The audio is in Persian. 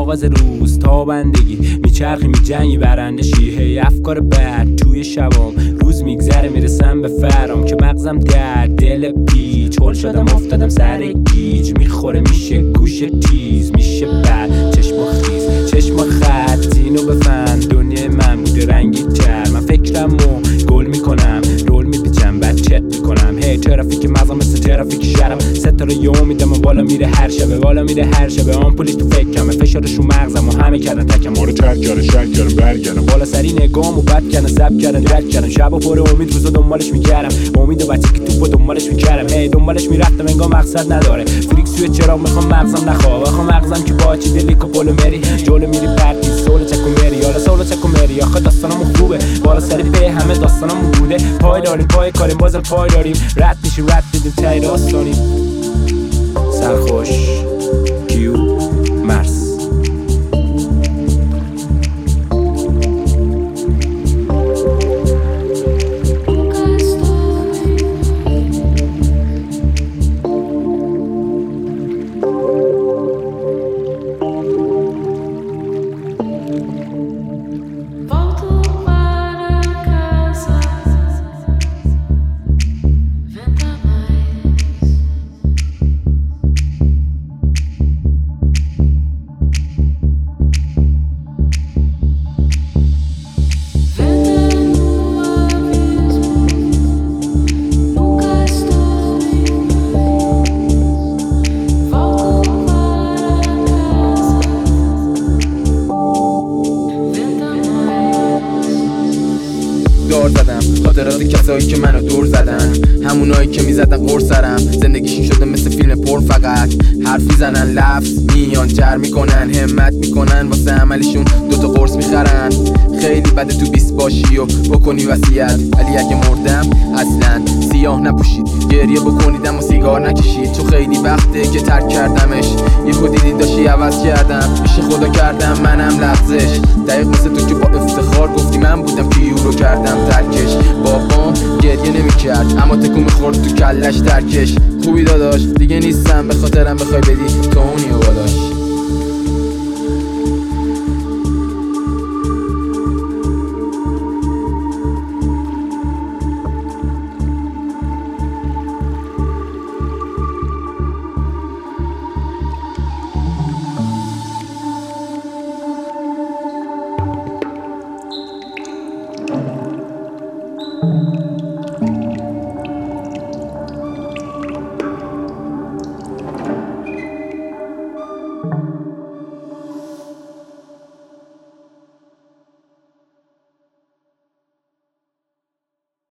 آغاز روز تا بندگی میچرخی میجنگی برنده شی هی افکار بد توی شبام روز میگذره میرسم به فرام که مغزم در دل پیچ هل شدم افتادم سر گیج میخوره میشه گوش تیز میشه بد چشم خیز چشم خط اینو بفهم دنیای من بوده رنگی تر من فکرمو گل میکنم رول میپیچم بعد چت میکنم هی ترافیک مغزم مثل ترافیک شرم ستاره یه امیدم و بالا میره هر شبه بالا میره هر شبه آمپولی تو فکرمه فشارشون مغزم و همه کردن تکم ما رو ترک کردن شک کردن برگردم بالا سری نگام و بد کردن زب کردن درک کردن شب و پر امید روزا دنبالش میکردم امید و بچه که توپو دنبالش میکردم هی دنبالش میرفتم انگار مقصد نداره فریکس توی چراغ میخوام مغزم نخواه بخوام مغزم که باچی دلیکو پولو مری جلو میری پرتی سول چکو مری حالا سول چکو مری آخه داستانمو خوبه بالا سری به همه داستانمون بوده پای داریم پای کاریم بازم پای داریم رد میشیم رد دیدیم تای داستانیم سرخوش کیو مرس دار زدم خاطرات کسایی که منو دور زدن همونایی که میزدن قرص سرم زندگیشون شده مثل فیلم پر فقط حرف میزنن لفظ میان جر میکنن همت میکنن واسه عملشون دوتا قرص میخرن خیلی بده تو 20 باشی و بکنی وصیت ولی اگه مردم اصلا سیاه نپوشید گریه بکنیدم و سیگار نکشید تو خیلی وقته که ترک کردمش یهو دیدی داشتی عوض کردم میشه خدا کردم منم لغزش دقیق مثل تو که با افتخار گفتی من بودم که یورو کردم ترکش بابام گریه نمیکرد اما تکون میخورد تو کلش ترکش خوبی داداش دیگه نیستم به خاطرم بخوای بدی تو اونی و بالاش